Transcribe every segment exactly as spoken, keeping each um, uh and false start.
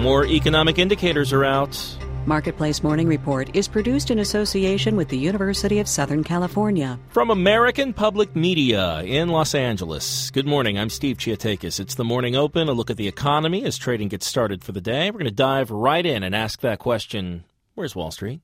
More economic indicators are out. Marketplace Morning Report is produced in association with the University of Southern California. From American Public Media in Los Angeles. Good morning, I'm Steve Chiatakis. It's the Morning Open, a look at the economy as trading gets started for the day. We're going to dive right in and ask that question, where's Wall Street?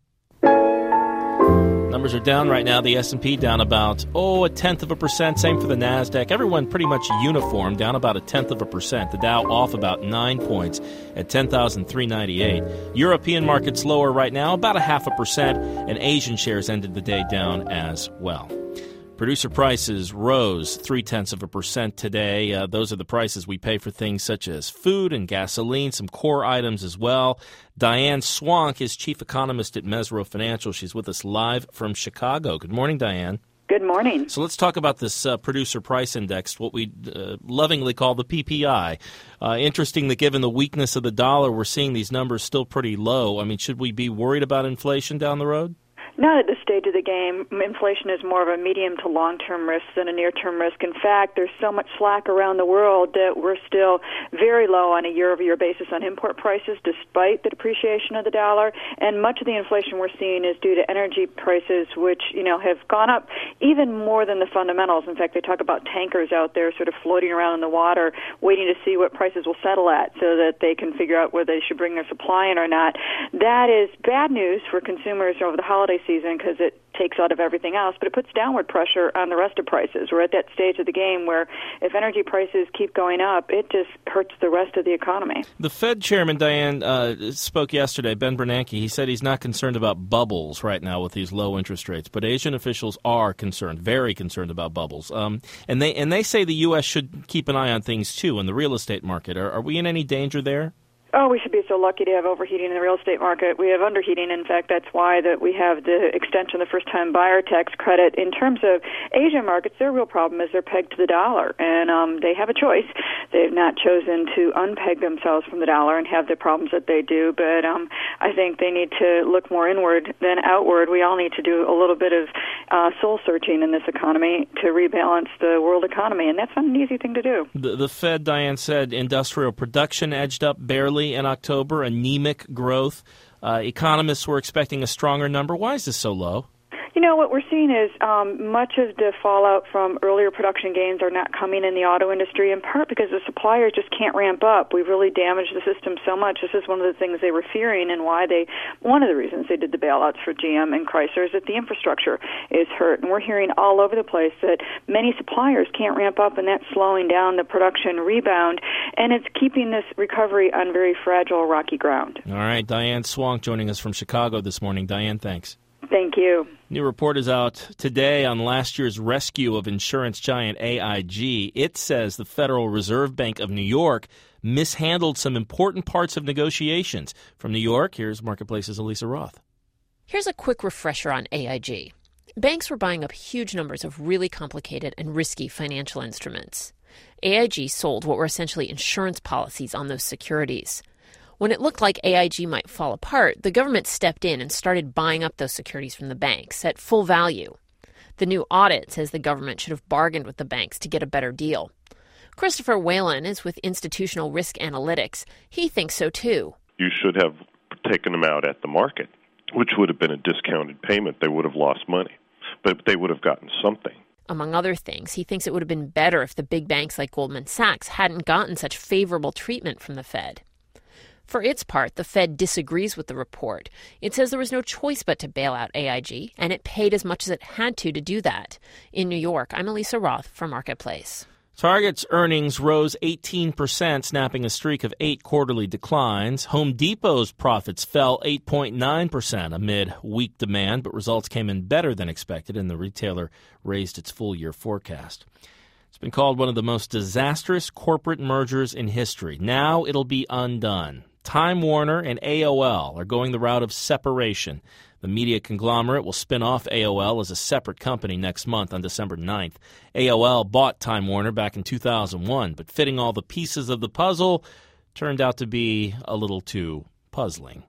Numbers are down right now. The S and P down about, oh, a tenth of a percent. Same for the NASDAQ. Everyone pretty much uniform, down about a tenth of a percent. The Dow off about nine points at ten thousand three hundred ninety-eight. European markets lower right now, about a half a percent, and Asian shares ended the day down as well. Producer prices rose three-tenths of a percent today. Uh, those are the prices we pay for things such as food and gasoline, some core items as well. Diane Swank is chief economist at Mesirow Financial. She's with us live from Chicago. Good morning, Diane. Good morning. So let's talk about this uh, producer price index, what we uh, lovingly call the P P I. Uh, interesting that given the weakness of the dollar, we're seeing these numbers still pretty low. I mean, should we be worried about inflation down the road? Not at this stage of the game. Inflation is more of a medium to long-term risk than a near-term risk. In fact, there's so much slack around the world that we're still very low on a year-over-year basis on import prices despite the depreciation of the dollar. And much of the inflation we're seeing is due to energy prices, which, you know, have gone up even more than the fundamentals. In fact, they talk about tankers out there sort of floating around in the water waiting to see what prices will settle at so that they can figure out whether they should bring their supply in or not. That is bad news for consumers over the holiday season because it takes out of everything else, but it puts downward pressure on the rest of prices. We're at that stage of the game where if energy prices keep going up, it just hurts the rest of the economy. The Fed chairman, Diane, uh, spoke yesterday, Ben Bernanke. He said he's not concerned about bubbles right now with these low interest rates, but Asian officials are concerned, very concerned about bubbles. Um, and they and they say the U S should keep an eye on things, too, in the real estate market. Are, are we in any danger there? Oh, we should be so lucky to have overheating in the real estate market. We have underheating. In fact, that's why that we have the extension of the first-time buyer tax credit. In terms of Asian markets, their real problem is they're pegged to the dollar, and um, they have a choice. They've not chosen to unpeg themselves from the dollar and have the problems that they do, but um, I think they need to look more inward than outward. We all need to do a little bit of uh, soul-searching in this economy to rebalance the world economy, and that's not an easy thing to do. The, the Fed, Diane said, industrial production edged up barely in October, anemic growth. Uh, economists were expecting a stronger number. Why is this so low? You know, what we're seeing is um, much of the fallout from earlier production gains are not coming in the auto industry, in part because the suppliers just can't ramp up. We've really damaged the system so much. This is one of the things they were fearing and why they, one of the reasons they did the bailouts for G M and Chrysler is that the infrastructure is hurt. And we're hearing all over the place that many suppliers can't ramp up, and that's slowing down the production rebound, and it's keeping this recovery on very fragile, rocky ground. All right, Diane Swank joining us from Chicago this morning. Diane, thanks. Thank you. New report is out today on last year's rescue of insurance giant A I G. It says the Federal Reserve Bank of New York mishandled some important parts of negotiations. From New York, here's Marketplace's Elisa Roth. Here's a quick refresher on A I G. Banks were buying up huge numbers of really complicated and risky financial instruments. A I G sold what were essentially insurance policies on those securities. When it looked like A I G might fall apart, the government stepped in and started buying up those securities from the banks at full value. The new audit says the government should have bargained with the banks to get a better deal. Christopher Whalen is with Institutional Risk Analytics. He thinks so, too. You should have taken them out at the market, which would have been a discounted payment. They would have lost money, but they would have gotten something. Among other things, he thinks it would have been better if the big banks like Goldman Sachs hadn't gotten such favorable treatment from the Fed. For its part, the Fed disagrees with the report. It says there was no choice but to bail out A I G, and it paid as much as it had to to do that. In New York, I'm Elisa Roth for Marketplace. Target's earnings rose eighteen percent, snapping a streak of eight quarterly declines. Home Depot's profits fell eight point nine percent amid weak demand, but results came in better than expected, and the retailer raised its full-year forecast. It's been called one of the most disastrous corporate mergers in history. Now it'll be undone. Time Warner and A O L are going the route of separation. The media conglomerate will spin off A O L as a separate company next month on December ninth. A O L bought Time Warner back in two thousand one, but fitting all the pieces of the puzzle turned out to be a little too puzzling.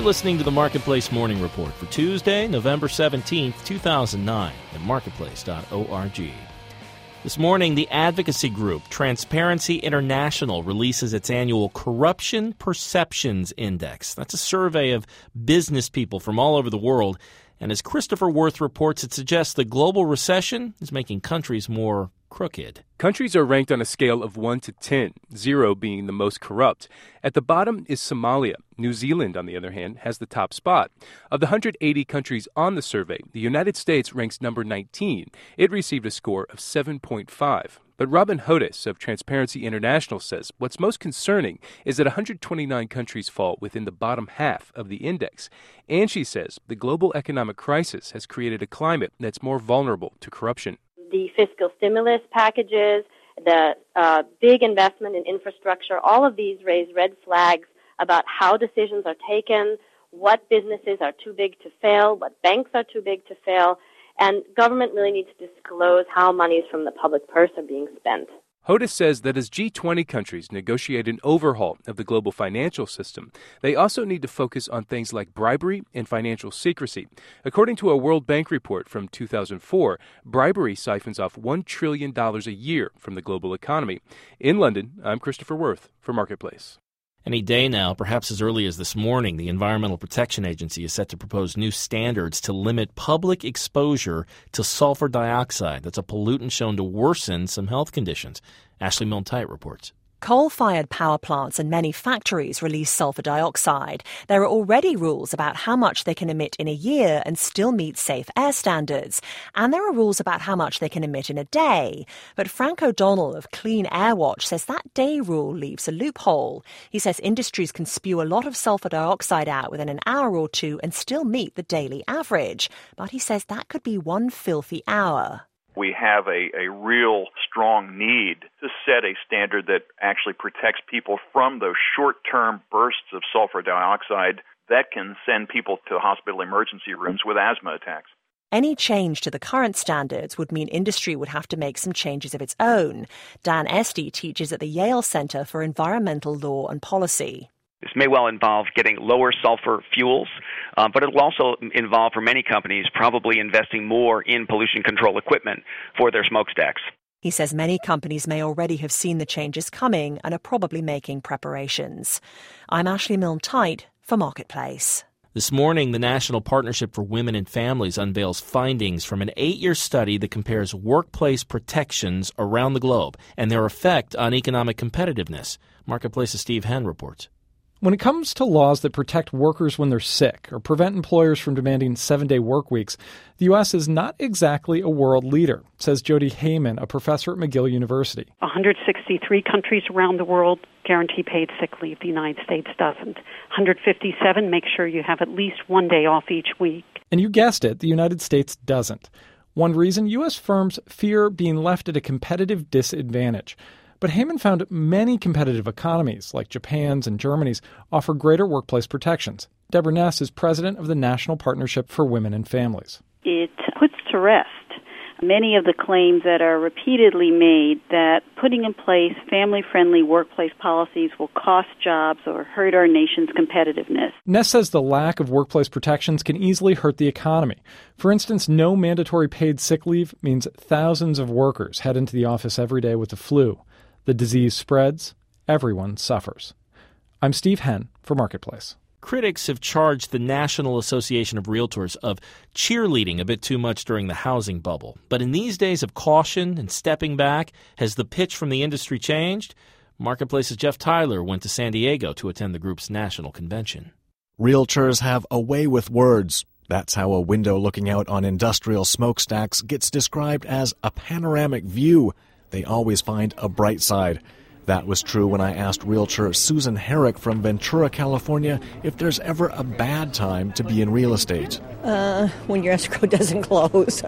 listening to the Marketplace Morning Report for Tuesday, November seventeenth, two thousand nine at marketplace dot org. This morning, the advocacy group Transparency International releases its annual Corruption Perceptions Index. That's a survey of business people from all over the world. And as Christopher Worth reports, it suggests the global recession is making countries more crooked. Countries are ranked on a scale of one to ten, zero being the most corrupt. At the bottom is Somalia. New Zealand, on the other hand, has the top spot. Of the one hundred eighty countries on the survey, the United States ranks number nineteen. It received a score of seven point five. But Robin Hodes of Transparency International says what's most concerning is that one hundred twenty-nine countries fall within the bottom half of the index. And she says the global economic crisis has created a climate that's more vulnerable to corruption. The fiscal stimulus packages, the uh, big investment in infrastructure, all of these raise red flags about how decisions are taken, what businesses are too big to fail, what banks are too big to fail. And government really needs to disclose how monies from the public purse are being spent. Hodes says that as G twenty countries negotiate an overhaul of the global financial system, they also need to focus on things like bribery and financial secrecy. According to a World Bank report from two thousand four, bribery siphons off one trillion dollars a year from the global economy. In London, I'm Christopher Worth for Marketplace. Any day now, perhaps as early as this morning, the Environmental Protection Agency is set to propose new standards to limit public exposure to sulfur dioxide. That's a pollutant shown to worsen some health conditions. Ashley Milne-Tite reports. Coal-fired power plants and many factories release sulfur dioxide. There are already rules about how much they can emit in a year and still meet safe air standards. And there are rules about how much they can emit in a day. But Frank O'Donnell of Clean Air Watch says that day rule leaves a loophole. He says industries can spew a lot of sulfur dioxide out within an hour or two and still meet the daily average. But he says that could be one filthy hour. We have a, a real strong need to set a standard that actually protects people from those short-term bursts of sulfur dioxide that can send people to hospital emergency rooms with asthma attacks. Any change to the current standards would mean industry would have to make some changes of its own. Dan Esty teaches at the Yale Center for Environmental Law and Policy. This may well involve getting lower sulfur fuels, uh, but it will also involve, for many companies, probably investing more in pollution control equipment for their smokestacks. He says many companies may already have seen the changes coming and are probably making preparations. I'm Ashley Milne-Tite for Marketplace. This morning, the National Partnership for Women and Families unveils findings from an eight-year study that compares workplace protections around the globe and their effect on economic competitiveness. Marketplace's Steve Henn reports. When it comes to laws that protect workers when they're sick or prevent employers from demanding seven-day work weeks, the U S is not exactly a world leader, says Jody Heyman, a professor at McGill University. one hundred sixty-three countries around the world guarantee paid sick leave. The United States doesn't. one hundred fifty-seven make sure you have at least one day off each week. And you guessed it, the United States doesn't. One reason, U S firms fear being left at a competitive disadvantage. But Heyman found many competitive economies, like Japan's and Germany's, offer greater workplace protections. Deborah Ness is president of the National Partnership for Women and Families. It puts to rest many of the claims that are repeatedly made that putting in place family-friendly workplace policies will cost jobs or hurt our nation's competitiveness. Ness says the lack of workplace protections can easily hurt the economy. For instance, no mandatory paid sick leave means thousands of workers head into the office every day with the flu. The disease spreads, everyone suffers. I'm Steve Henn for Marketplace. Critics have charged the National Association of Realtors of cheerleading a bit too much during the housing bubble. But in these days of caution and stepping back, has the pitch from the industry changed? Marketplace's Jeff Tyler went to San Diego to attend the group's national convention. Realtors have a way with words. That's how a window looking out on industrial smokestacks gets described as a panoramic view. They always find a bright side. That was true when I asked realtor Susan Herrick from Ventura, California, if there's ever a bad time to be in real estate. Uh, when your escrow doesn't close.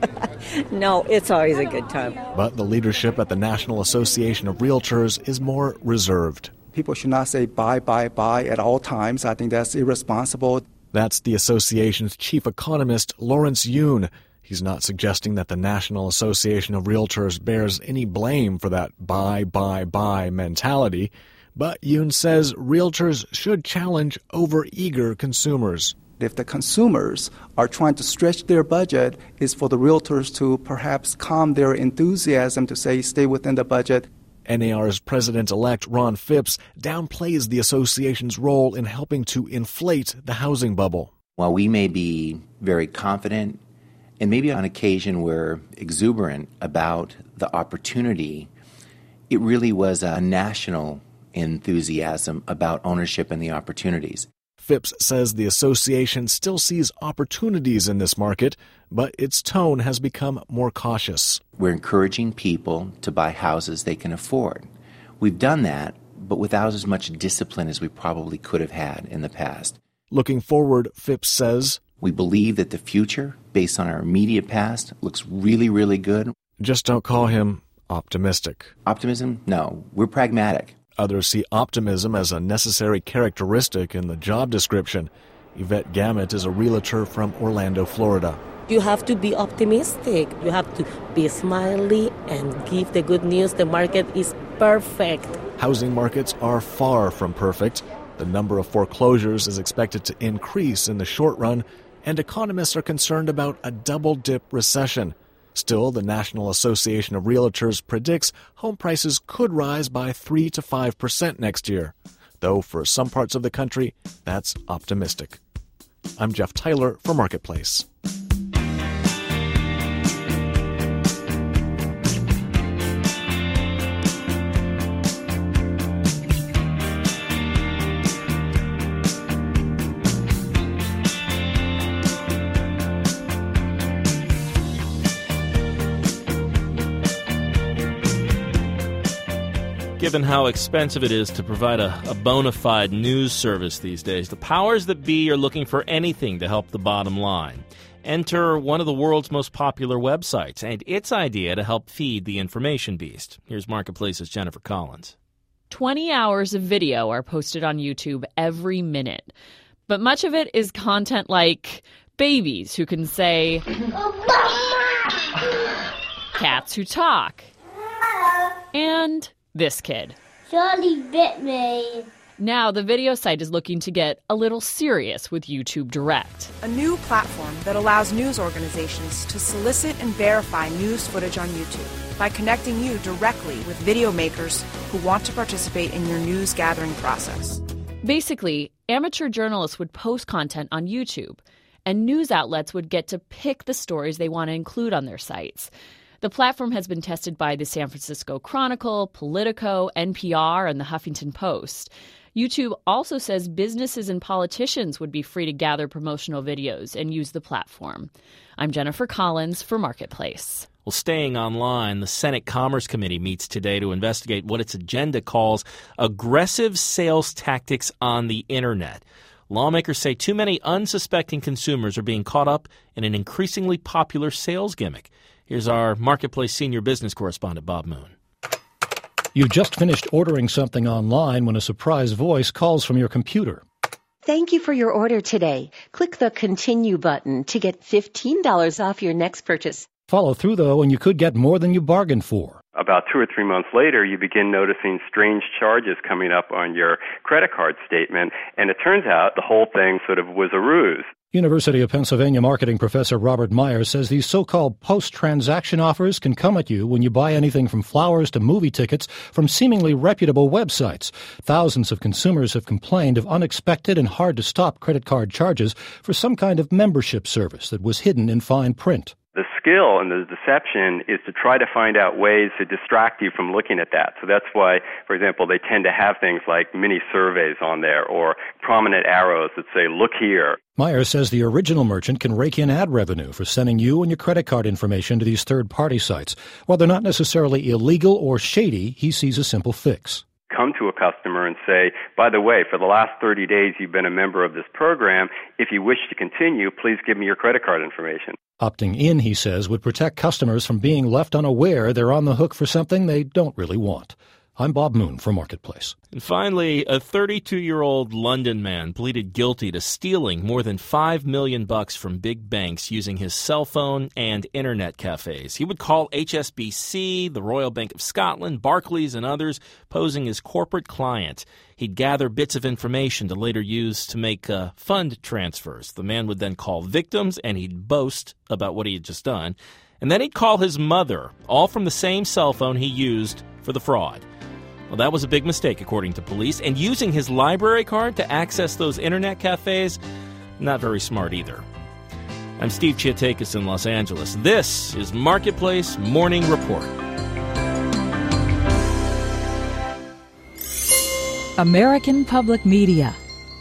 No, it's always a good time. But the leadership at the National Association of Realtors is more reserved. People should not say buy, buy, buy at all times. I think that's irresponsible. That's the association's chief economist, Lawrence Yoon. He's not suggesting that the National Association of Realtors bears any blame for that buy, buy, buy mentality. But Yoon says realtors should challenge overeager consumers. If the consumers are trying to stretch their budget, it's for the realtors to perhaps calm their enthusiasm to say stay within the budget. N A R's president-elect Ron Phipps downplays the association's role in helping to inflate the housing bubble. While we may be very confident and maybe on occasion we're exuberant about the opportunity, it really was a national enthusiasm about ownership and the opportunities. Phipps says the association still sees opportunities in this market, but its tone has become more cautious. We're encouraging people to buy houses they can afford. We've done that, but without as much discipline as we probably could have had in the past. Looking forward, Phipps says, we believe that the future, based on our immediate past, looks really, really good. Just don't call him optimistic. Optimism? No, we're pragmatic. Others see optimism as a necessary characteristic in the job description. Yvette Gamet is a realtor from Orlando, Florida. You have to be optimistic. You have to be smiley and give the good news. The market is perfect. Housing markets are far from perfect. The number of foreclosures is expected to increase in the short run, and economists are concerned about a double-dip recession. Still, the National Association of Realtors predicts home prices could rise by three to five percent next year, though for some parts of the country, that's optimistic. I'm Jeff Tyler for Marketplace. Given how expensive it is to provide a, a bona fide news service these days, the powers that be are looking for anything to help the bottom line. Enter one of the world's most popular websites and its idea to help feed the information beast. Here's Marketplace's Jennifer Collins. twenty hours of video are posted on YouTube every minute. But much of it is content like babies who can say, cats who talk, and this kid. Charlie bit me. Now, the video site is looking to get a little serious with YouTube Direct, a new platform that allows news organizations to solicit and verify news footage on YouTube by connecting you directly with video makers who want to participate in your news gathering process. Basically, amateur journalists would post content on YouTube, and news outlets would get to pick the stories they want to include on their sites. The platform has been tested by the San Francisco Chronicle, Politico, N P R, and the Huffington Post. YouTube also says businesses and politicians would be free to gather promotional videos and use the platform. I'm Jennifer Collins for Marketplace. Well, staying online, the Senate Commerce Committee meets today to investigate what its agenda calls aggressive sales tactics on the Internet. Lawmakers say too many unsuspecting consumers are being caught up in an increasingly popular sales gimmick. Here's our Marketplace senior business correspondent, Bob Moon. You've just finished ordering something online when a surprise voice calls from your computer. Thank you for your order today. Click the Continue button to get fifteen dollars off your next purchase. Follow through, though, and you could get more than you bargained for. About two or three months later, you begin noticing strange charges coming up on your credit card statement, and it turns out the whole thing sort of was a ruse. University of Pennsylvania marketing professor Robert Myers says these so-called post-transaction offers can come at you when you buy anything from flowers to movie tickets from seemingly reputable websites. Thousands of consumers have complained of unexpected and hard-to-stop credit card charges for some kind of membership service that was hidden in fine print. The skill and the deception is to try to find out ways to distract you from looking at that. So that's why, for example, they tend to have things like mini surveys on there or prominent arrows that say, look here. Myers says the original merchant can rake in ad revenue for sending you and your credit card information to these third-party sites. While they're not necessarily illegal or shady, he sees a simple fix. Come to a customer and say, by the way, for the last thirty days you've been a member of this program. If you wish to continue, please give me your credit card information. Opting in, he says, would protect customers from being left unaware they're on the hook for something they don't really want. I'm Bob Moon for Marketplace. And finally, a thirty-two-year-old London man pleaded guilty to stealing more than five million bucks from big banks using his cell phone and internet cafes. He would call H S B C, the Royal Bank of Scotland, Barclays, and others, posing as corporate client. He'd gather bits of information to later use to make uh, fund transfers. The man would then call victims, and he'd boast about what he had just done. And then he'd call his mother, all from the same cell phone he used for the fraud. Well, that was a big mistake, according to police. And using his library card to access those internet cafes, not very smart either. I'm Steve Chiatakis in Los Angeles. This is Marketplace Morning Report. American Public Media.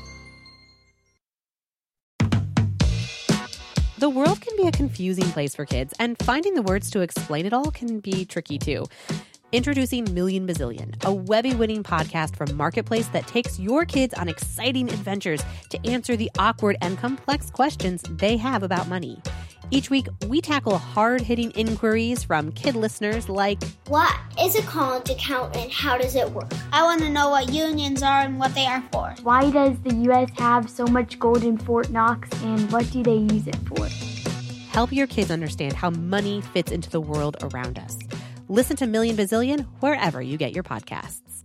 The world can be a confusing place for kids, and finding the words to explain it all can be tricky too. Introducing Million Bazillion, a Webby-winning podcast from Marketplace that takes your kids on exciting adventures to answer the awkward and complex questions they have about money. Each week, we tackle hard-hitting inquiries from kid listeners like, what is a college account and how does it work? I want to know what unions are and what they are for. Why does the U S have so much gold in Fort Knox and what do they use it for? Help your kids understand how money fits into the world around us. Listen to Million Bazillion wherever you get your podcasts.